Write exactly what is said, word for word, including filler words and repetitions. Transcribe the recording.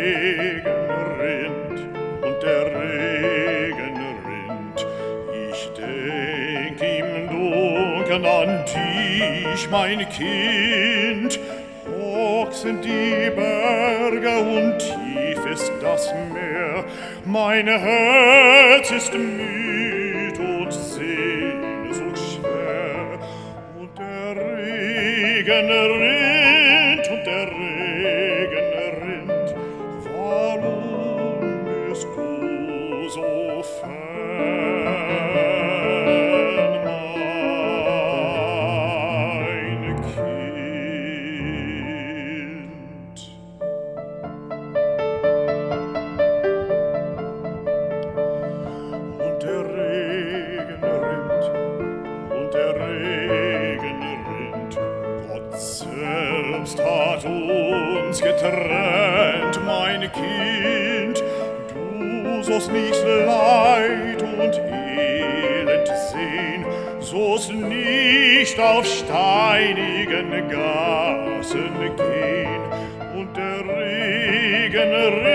Regen rinnt und der Regen rinnt. Ich denk im Dunkeln an dich, mein Kind. Hoch sind die Berge und tief ist das Meer. Mein Herz ist müd und sehnsuchtsschwer. Und der Regen rinnt und der Regen rinnt. Warum bist du so fern, mein Kind? Und der Regen rinnt und der Regen rinnt. Gott selbst hat uns getrennt, mein Kind. Du sollst nicht Leid und Elend sehen, sollst nicht auf steinigen Gassen gehen. Und der Regen rinnt